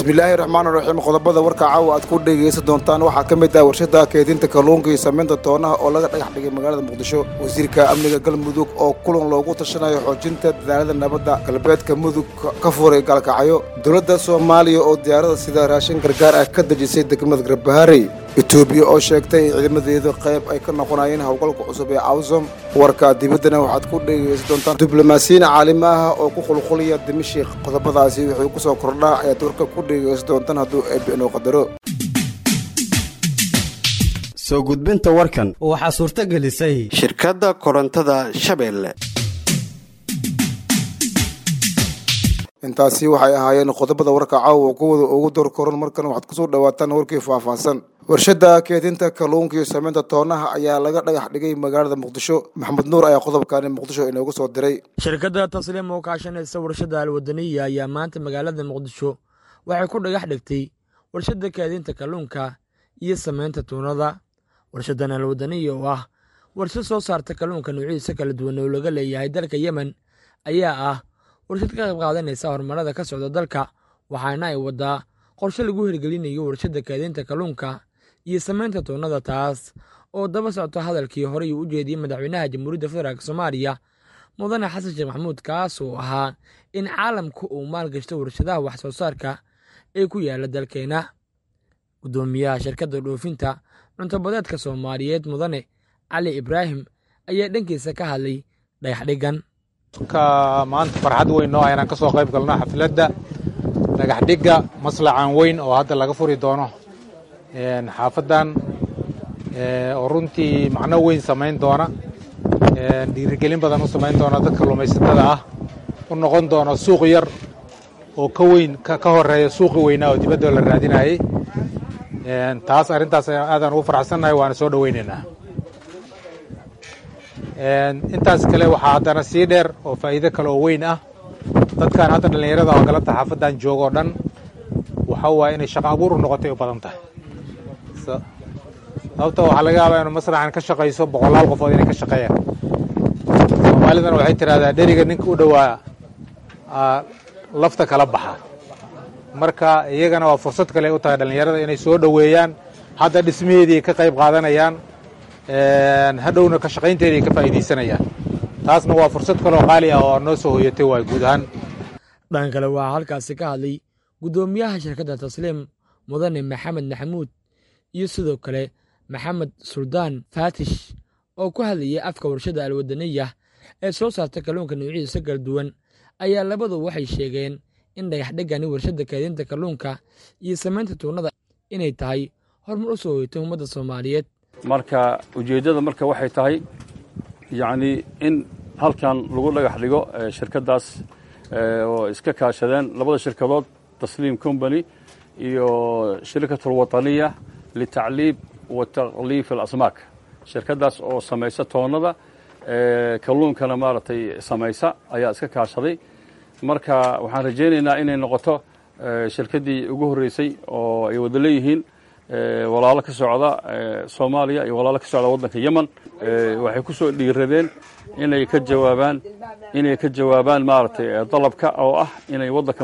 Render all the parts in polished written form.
bismillaahi raxmaani raxiim qodobada warka caawa aad ku dhegeysan doontaan waxaa ka mid ah warshada keedinta kalluunka iyo samaynta toonaha oo laga dhagax dhigay magaalada muqdisho wasiirka amniga galmudug oo kulan loogu tashanayo xoojinta dadaalada nabadda galbeedka mudug ka furay gaalkacyo dowladda soomaaliya oo diyaarada sida raashin gargaar ah ka dejisay degmada garbaharey etoobiya oo sheegtay in ciidamadeedu qayb ay ka noqonayeen howlgalka cusub ee awsom warka dibaddana waxaad ku dhegeysan doontaan diblomaasiyiin caalami ah oo ku qulqulaya dimashik qodobadaasi wuxuu ku soo kordhaa ayaad warka ku dhegeysan doontaan hadduu eebbi inuu qadaro soo gudbinta warkan waxaa suurto gelisay shirkadda korontada Shabeelle. intaasi waxay ahaayeen qodobada warka caawa kuwada ugu door koran markan waxaad ku soo dhawaataan warkii faahfaahsan warshada keedinta kalluunka iyo samaynta toonaha ayaa laga dhagax dhigay magaalada muqdisho maxamed nuur ayaa qodobkaani muqdisho inoogu soo diray shirkadda tasliim oo kaashanaysa warshada alwadaniya ayaa maanta magaalada muqdisho waxay ku dhagax dhigtay warshada keedinta kalluunka iyo samaynta toonada warshadan alwadaniya oo ah warshad soo saarta kalluunka noocyadiisa kala duwan oo laga leeyahay dalka Yemen ayaa ah warshad ka qayb qaadanaysa horumarada ka socda dalka waxaana ay wadaa qorshe lagu hirgelinayo warshada keedinta kalluunka iyo samaynta toonada taas oo daba socota hadalkii hore u jeediyay madaxweynaha Jamhuuriyadda Federaalka Soomaaliya mudane Xasan Sheekh Maxamuud kaas oo ahaa in caalamku uu maalgashto warshadaha wax soo saarka ee ku yaala dalkeena gudoomiyaha shirkadda dhoofinta cunto badeedka Soomaaliyeed mudane Cali Ibraahim ayaa dhankiisa ka hadlay dhagax dhigan maanta farxad weyn oo ayaan ka soo qayb galno xafladda dhagax dhigga maslacan weyn oo hadda laga furi doono xaafadan oo runtii macno weyn samayn doona dhiirigelin badan u samayn doona dadka lumaysatada ah u noqon doona suuq yar oo ka weyn ka horeeya suuqi weynaa oo dibadda la raadinayay taas arrintaas aadaan ugu faraxsannahay waana soo dhawaynaynaa intaas kale waxaa haddana sii dheer oo faa'iido kale oo weyn ah dadkan hadda dhallinyarada oo galabta xaafadan jooga oo dhan waxa waaye inay shaqo abuur u noqotay u badan tahay sababta waxaa laga yaabaa inuu maslaxan ka shaqayso boqolaal qofood inay ka shaqeeyaan soomaalidana waxay tidhahdaa dheriga ninka u dhowaa lafta kala baxa marka iyagana waa fursad kale u tahay dhallinyarada inay soo dhoweeyaan hadda dhismaheedii ka qayb qaadanayaan hadhowna ka shaqaynteedii ka faa'iidaysanayaan taasna waa fursad kaloo qaali ah oo noo soo hoyatay waa guud ahaan dhan kale waxaa halkaasi ka hadlay gudoomiyaha shirkadda tasliim mudane maxamed maxamuud iyo sidoo kale maxamed suldaan faatish oo ku hadlayay afka warshada alwadaniya ee soo saarta kalluunka noocyadiisa kala duwan ayaa labadu waxay sheegeen in dhagax dhigani warshada keedinta kalluunka iyo samaynta tuunada inay tahay horumar u soo hoyatay ummadda Soomaaliyeed marka ujeedada marka waxay tahay yaani in halkan lagu dhagax dhigo shirkadaas oo iska kaashadeen labada shirkadood tasliim company iyo shirkadda wadaniya litacliib wa taqliif al-asmaak shirkadaas oo samaysa toonada kalluunkana maartay samaysa ayaa iska kaashaday marka waxaan rajaynaynaa inay noqoto shirkadii ugu horeysay oo ay wada leeyihiin walaalo ka socda Soomaaliya iyo walaalo ka socda waddanka Yemen waxay ku soo dhiiradeen inay ka jawaabaan maartay dalabka oo ah inay waddanka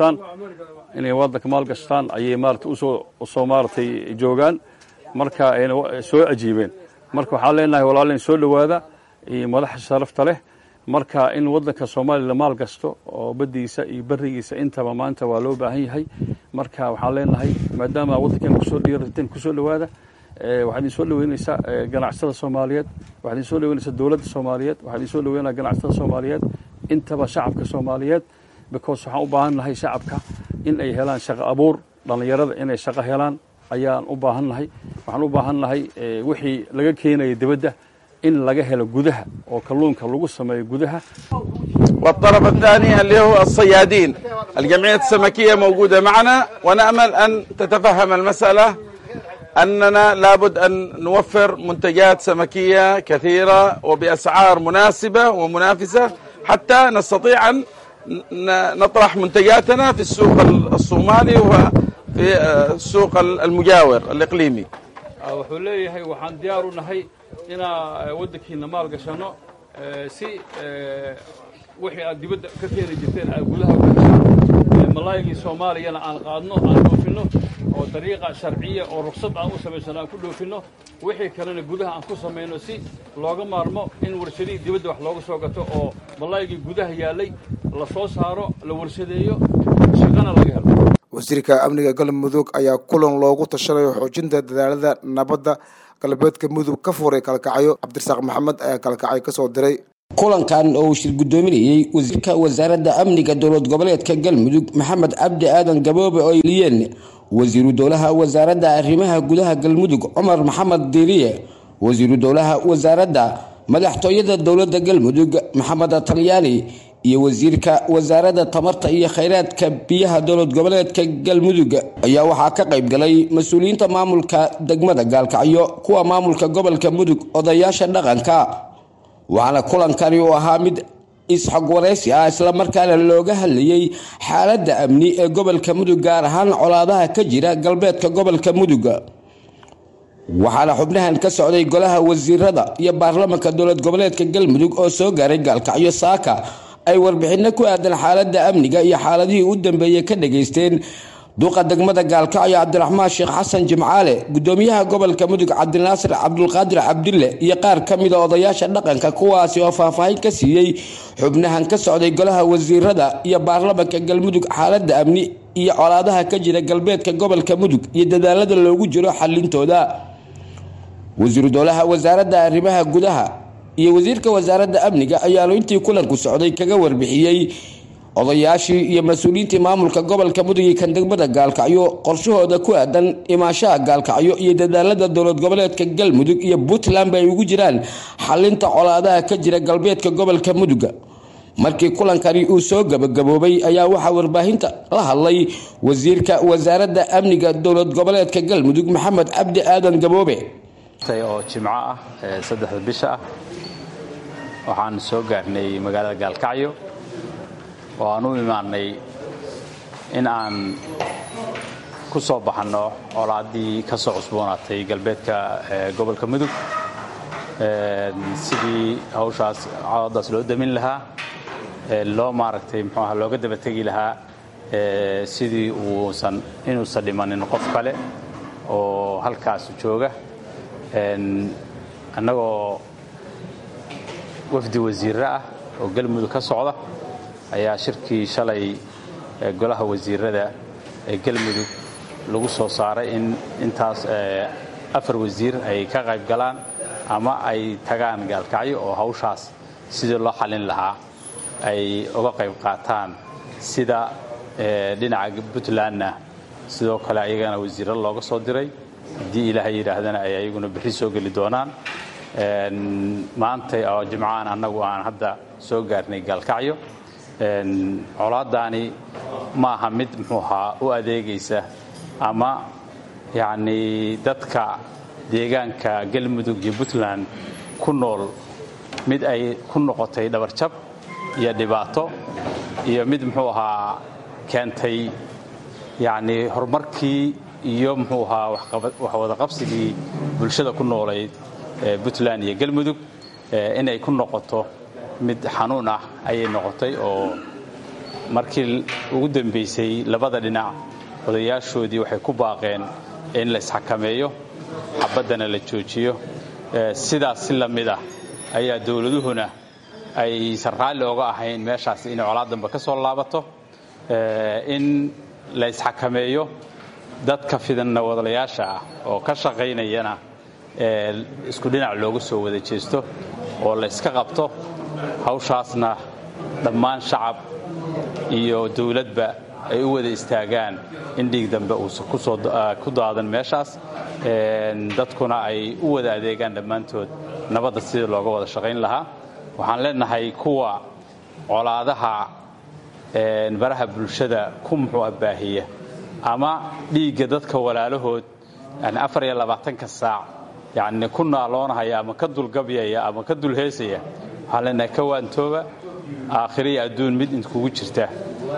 maal gashtaan ayay maartay u soo maartay joogaan marka ay soo ajiibeen marka waxaan leenahay walaaleen soo dhawaada iyo madax sharafta leh marka in waddanka Soomaaliya maal gasto oo badiisa iyo barigiisa intaba maanta waa loo baahan yahay marka waxaan leenahay maadaama waddankan ku soo dhiirateen ku soo dhawaada waxaan soo dhaweynaysaa ganacsatada Soomaaliyeed waxaan soo dhaweynaysaa dawladda Soomaaliyeed waxaan soo dhaweynaa ganacsatada Soomaaliyeed intaba shacabka Soomaaliyeed because waxaan u baahanahay shacabka in ay helaan shaqo abuur dhalinyarada inay shaqo helaan ayaan u baahanahay waxaan u baahanahay wixii laga keenay dibadda in laga helo gudaha oo kalluunka lagu sameeyo gudaha والطرف الثاني اللي هو الصيادين الجمعية السمكية موجودة معنا ونأمل أن تتفهم المسألة أننا لابد أن نوفر منتجات سمكية كثيرة وبأسعار مناسبة ومنافسة حتى نستطيع أن نطرح منتجاتنا في السوق الصومالي وفي السوق المجاور الإقليمي. wuxuu leeyahay waxaan diyaar u nahay inaa waddankiina maal gashano si wixii aad dibadda ka keeni jirteen aad gudaha u gashaan malaygii soomaaliyana aan qaadno aan dhoofinno oo dariiqa sharciya oo ruqsad aan u samaysano aan ku dhoofinno wixii kalena gudaha aan ku samayno si looga maarmo in warshadihii dibadda wax looga soo gato oo malaygii gudaha yaallay la soo saaro la warshadeeyo shaqana laga helo. wasiirka amniga galmudug ayaa kulan loogu tashanayo xoojinta dadaalada nabadda galbeedka mudug ka furay kalkacyo. cabdirasaaq maxamed ayaa kalkacyo ka soo diray. kulankan oo shir gudoominayay wasiirka wasaaradda amniga dowlad goboleedka galmudug maxamed cabdi aadan gaboobe oo iliyeen wasiiru dowlaha wasaaradda arrimaha gudaha galmudug cumar maxamed diiriye wasiiru dowlaha wasaaradda madaxtooyada dowladda galmudug maxamed talyaani iyo wasiirka wasaaradda tamarta iyo kheyraadka biyaha dowlad goboleedka galmudug ayaa waxaa ka qayb galay mas'uuliyiinta maamulka degmada gaalkacyo kuwa maamulka gobolka mudug odayaasha dhaqanka waxaana kulankani uu ahaa mid isxog wareysi ah isla markaana looga hadlayay xaaladda amni ee gobolka mudug gaar ahaan colaadaha ka jira galbeedka gobolka mudug waxaana xubnahan ka socday golaha wasiirada iyo baarlamaanka dowlad goboleedka galmudug oo soo gaaray gaalkacyo saaka ay warbixino ku aadan xaaladda amniga iyo xaaladihii u dambeeyay ka dhageysteen duqa degmada gaalkacyo cabdiraxmaan sheekh xasan jimcaale gudoomiyaha gobolka mudug cabdinaasir cabdulqaadir cabdille iyo qaar ka mid ah odayaasha dhaqanka kuwaasi oo faahfaahin ka siiyey xubnahan ka socday golaha wasiirada iyo baarlamaanka galmudug xaaladda amni iyo colaadaha ka jira galbeedka gobolka mudug iyo dadaalada loogu jiro xalintooda. wasiiru dowlaha wasaaradda arrimaha gudaha iyo wasiirka wasaaradda amniga ayaa intii kulanku socday kaga warbixiyey odayaashii iyo mas'uuliyiintii maamulka gobolka mudug iyo kan degmada gaalkacyo qorshahooda ku aadan imaashaha gaalkacyo iyo dadaalada dowlad goboleedka galmudug iyo puntland ay ugu jiraan xalinta colaadaha ka jira galbeedka gobolka mudug. markii kulankani uu soo gabagaboobay ayaa waxaa warbaahinta la hadlay wasiirka wasaaradda amniga dowlad goboleedka galmudug maxamed cabdi aadan gaboobe oo jimco ah 3 bisha ah waxaan soo gaarnay magaalada gaalkacyo oo aan u imaanay in aan ku soo baxno colaadii ka soo cusboonaatay galbeedka gobolka mudug sidii hawshaas colaadaas loo damin lahaa loo maaragtay muxuu ahaa looga daba tegi lahaa sidii inuusan dhimanin qof kale oo halkaas jooga annagoo wafdi wasiirro ah oo galmudug ka socda ayaa shirkii shalay golaha wasiirada ee galmudug lagu soo saaray in intaas 4 wasiir ay ka qayb galaan ama ay tagaan gaalkacyo oo hawshaas sidii loo xalin lahaa ay uga qayb qaataan sida dhinaca puntlandna sidoo kale ayagana wasiirro looga soo diray haddii ilaahay yidhaahdana ay ayaguna berri soo geli doonaan maanta oo jimcaan annagu aan hadda soo gaarnay gaalkacyo colaadaani maaha mid muxuu ahaa u adeegaysa ama yacni dadka deegaanka galmudug iyo puntland ku nool mid ay ku noqotay dhabarjab iyo dhibaato iyo mid muxuu ahaa keentay yacni horumarkii iyo muxuu ahaa wax wada qabsigii bulshada ku noolayd puntland iyo galmudug inay ku noqoto mid xanuun ah ayay noqotay oo markii ugu dambaysay labada dhinac odayaashoodii waxay ku baaqeen in la isxakameeyo xabaddana la joojiyo sidaas si la mid ah ayaa dowladuhuna aysan raalli oga ahayn meeshaas inay colaadanba ka soo laabato in la isxakameeyo dadka fidanna wadalayaasha ah oo ka shaqaynayana isku dhinac looga soo wada jeesto oo la iska qabto hawshaasna dhammaan shacab iyo dawladba ay u wada istaagaan in dhiig dambe uusan ku daadan meeshaas dadkuna ay u wada adeegaan dhammaantood nabadda sidii looga wada shaqayn lahaa waxaan leenahay kuwa colaadaha baraha bulshada ku muxuu abaahiya ama dhiigga dadka walaalahood yani 24 saac yani ku naaloonaya ama ka dulgabyaya ama ka dulheesaya waxaan leenahay ka waantooba aakhiriya adduun mid inkugu jirta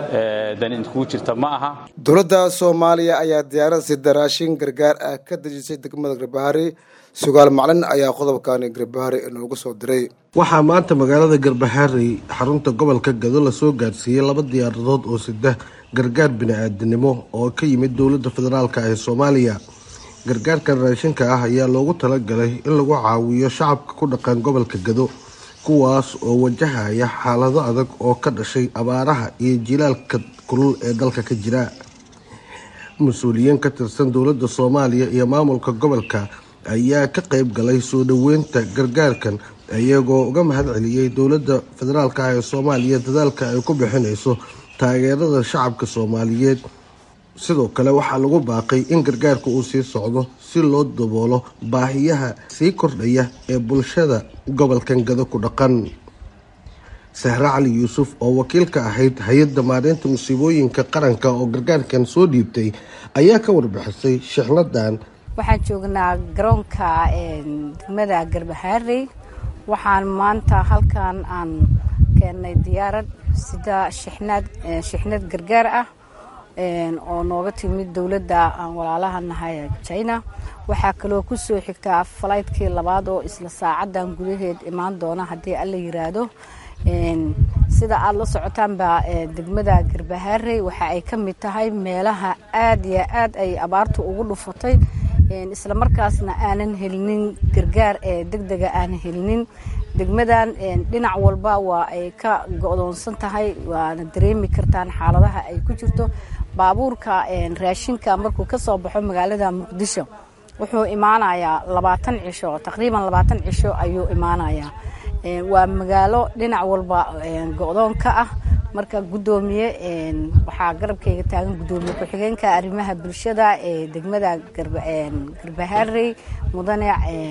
dan inkugu jirta ma aha. dowladda Soomaaliya ayaa diyaarad si daraashin gargaar ah ka dejisay degmada Garbahari. sugaal macalin ayaa qodobkan Garbahari inoogu soo diray. waxaa maanta magaalada Garbahari xarunta gobolka Gado la soo gaarsiiyay 2 diyaaradood oo sida gargaar bini'aadanimo oo ka yimid dowladda federaalka ee Soomaaliya. gargaarka raashinka ah ayaa loogu talagalay in lagu caawiyo shacabka ku dhaqan gobolka Gado kuwaas oo wajahaya xaalado adag oo ka dhashay abaaraha iyo jilaalka kulul ee dalka ka jira. mas'uuliyiin ka tirsan dowladda Soomaaliya iyo maamulka gobolka ayaa ka qayb galay soo dhaweynta gargaarkan iyagoo uga mahad celiyay dowladda federaalka ee Soomaaliya dadaalka ay ku bixinayso taageerada shacabka Soomaaliyeed. sidoo kale waxaa lagu baaqay in gargaarku uu sii socdo si loo daboolo baahiyaha sii kordhaya ee bulshada gobolkan Gado ku dhaqan. Sahra Cali Yuusuf oo wakiil ka ahayd hay'adda maareynta musiibooyinka qaranka oo gargaarkan soo dhiibtay ayaa ka warbixisay shixnadan. waxaan joognaa garoonka degmada Garbahari. waxaan maanta halkan aan keenay diyaarad sida shixnad gargaar ah oo nooga timid dowladda aan walaalaha nahay China. waxaa kaloo ku soo xigtaa flightki labaad oo isla saacadan gudaheed imaan doona haddii alla yiraahdo. sida aad la socotaan ba degmada Garbahari waxa ay ka mid tahay meelaha aad iyo aad ay abaartu ugu dhufatay isla markaasna aanan helinin gargaar degdeg ah aan helinin. degmadan dhinac walba waa ay ka go'doonsan tahay waana dareemi kartaan xaaladaha ay ku jirto. baabuurka raashinka markuu ka soo baxo magaalada Muqdisho wuxuu imaanayaa 20 cisho taqriiban 20 cisho ayuu imaanayaa. waa magaalo dhinac walba go'doon ka ah. marka gudoomiye waxaa garabkayga taagan gudoomiye ku-xigeenka arrimaha bulshada ee degmada Garbahari mudane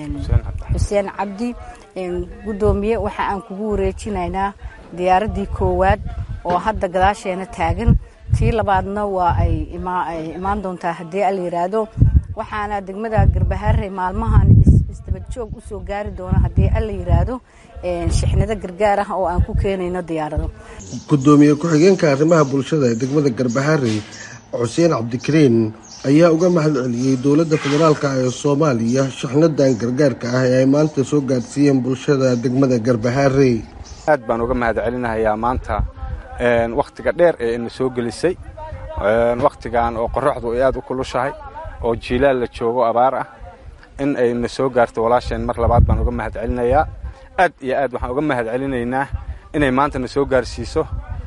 Xuseen Cabdi. gudoomiye waxa aan kugu wareejinaynaa diyaaradii koowaad oo hadda gadaasheena taagan. tii labaadna waa ay imaan doontaa haddii la yiraahdo. waxaana degmada Garbahari maalmahan isdaba joog u soo gaari doona haddii la yiraahdo shixnada gargaar ah oo aan ku keenayno diyaarado. gudoomiye ku-xigeenka arrimaha bulshada ee degmada Garbahari Xuseen Cabdikariin ayaa uga mahad celiyay dowladda federaalka ee Soomaaliya shixnadan gargaarka ah ee ay maanta soo gaarsiiyeen bulshada degmada Garbahari. aad baan uga mahad celinayaa maanta waqtiga dheer ee in soo gelisay waqtigan oo qorraxdu ay aad u kulushahay oo jiilaal la joogo abaar ah in ay soo gaarto walaasheen mar labaad baan uga mahad celinayaa. aad iyo aad waxaan uga mahad celinaynaa inay maanta soo gaarsiiso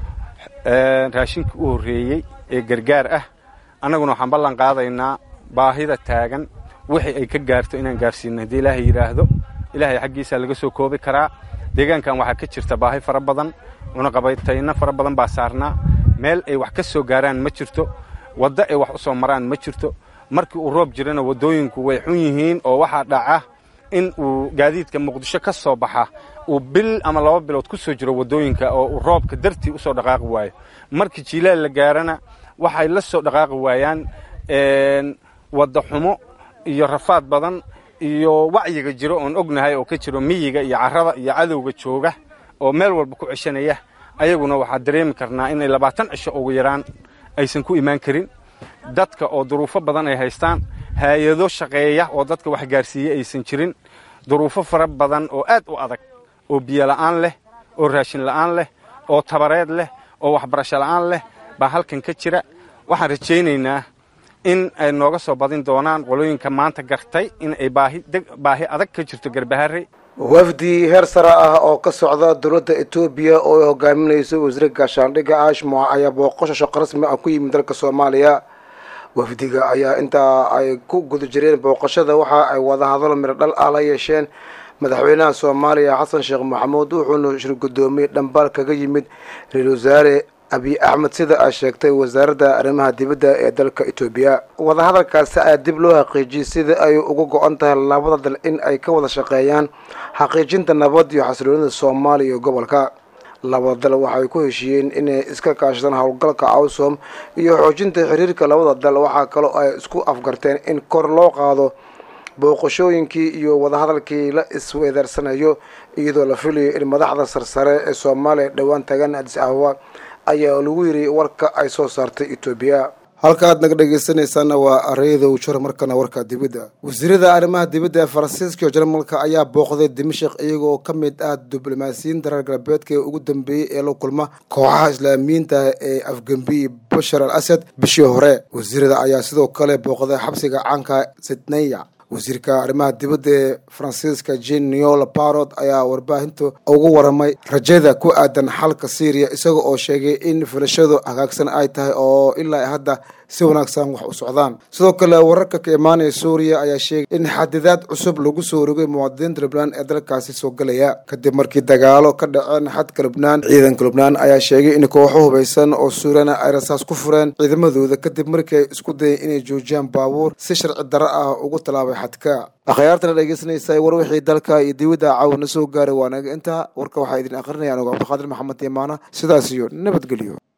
raashinka u horeeyay ee gargaar ah. annaguna waxaan ballan qaadaynaa baahida taagan wixii ay ka gaarto inaan gaarsiino haddii Ilaahay yiraahdo. Ilaahay xaggiisa laga soo koobi karaa. deegaankan waxaa ka jirta baahi fara badan una qabaytayna fara badan baa saarnaa. meel ay wax ka soo gaaraan ma jirto. waddo ay wax u soo maraan ma jirto. markii uu roob jirana wadooyinku way xun yihiin oo waxaa dhaca in uu gaadiidka Muqdisho ka soo baxa uu bil ama 2 bilood ku soo jiro wadooyinka oo uu roobka dartii u soo dhaqaaqi waayo. markii jiilaal la gaarana waxay la soo dhaqaaqi waayaan waddo xumo iyo rafaad badan iyo wacyiga jiro oon ognahay oo ka jiro miyiga iyo carrada iyo cadowga jooga oo meel walba ku cishanaya. ayaguna waxaa dareemi karnaa inay 20 cisho ugu yaraan aysan ku imaan karin. dadka oo duruufo badan ay haystaan hay'ado shaqeeya oo dadka wax gaarsiiyay aysan jirin. duruufo fara badan oo aad u adag oo biyo la'aan leh oo raashin la'aan leh oo tabareed leh oo waxbarasho la'aan leh baa halkan ka jira. waxaan rajaynaynaa in ay nooga soo badin doonaan qolooyinka maanta gartay in ay baahi adag ka jirto Garbahari. wafdi heer sare ah oo ka socda dowladda Itoobiya oo hogaaminaysa wasiirka gaashaandhigga Ashmo ayaa booqasho shaqo rasmi ah ku yimid dalka Soomaaliya. wafdiga ayaa inta ay ku guda jireen booqashada waxa ay wada hadal miro dhal ah la yeesheen madaxweynaha Soomaaliya Xasan Sheekh Maxamuud wuxuuna shir gudoomiye dhanbaal kaga yimid ra'iisul wasaare Abiy Ahmed sida ay sheegtay wasaaradda arrimaha dibadda ee dalka Itoobiya. wada hadalkaasi ayaa dib loo xaqiijiyay sida ay uga go'an tahay labada dal in ay ka wada shaqeeyaan xaqiijinta nabad iyo xasiloonida Soomaaliya iyo gobolka. labada dal waxay ku heshiiyeen inay iska kaashadaan howlgalka AWSOM iyo xoojinta xiriirka labada dal. waxaa kaloo ay isku afgarteen in kor loo qaado booqashooyinkii iyo wada hadalkii la isweydaarsanayo iyadoo la filayo in madaxda sarsare ee Soomaaliya dhawaan tagan Addis Ababa ayaa lagu yiri warka ay soo saartay Itoobiya. halka aad naga dhageysanaysaana waa areedow shir markana warka dibadda. wasiirada arrimaha dibadda ee Faransiiska iyo Jarmalka ayaa booqday Dimashq iyagoo ka mid ah diblomaasiyiin darar galbeedka ee ugu dambeeyay ee la kulma kooxaha Islaamiyiinta ee Afgambi Bashar al-Assad bishii hore. wasiirada ayaa sidoo kale booqday xabsiga caanka Sydney. wasiirka arrimaha dibadda ee Faransiiska Jean-Noël Barrot ayaa warbaahinta ugu waramay rajada ku aadan xalka Syria isagoo oo sheegay in filashadu hagaagsan ay tahay oo ilaa hadda si wanaagsan wax u socdaan. sidoo kale wararka ka imaanaya Suuriya ayaa sheegay in xadidaad cusub lagu soo rogay muwaadiniinta Lebanon ee dalkaasi soo galaya kadib markii dagaalo ka dhaceen xadka Lebanon. ciidanka Lebanon ayaa sheegay in kooxo hubeysan oo Suuriyaana ay rasaas ku fureen ciidamadooda kadib markii ay isku dayeen inay joojiyaan baabuur si sharci darro ah ugu talaabay xadka. akhyaartana dhageysanaysa war wixii dalka iyo dibadda caawina soo gaaray waa naga inta warka waxaa idin akhrinaya anigu Cabdiqaadir Maxamed Yamaana sidaas iyo nabadgelyo.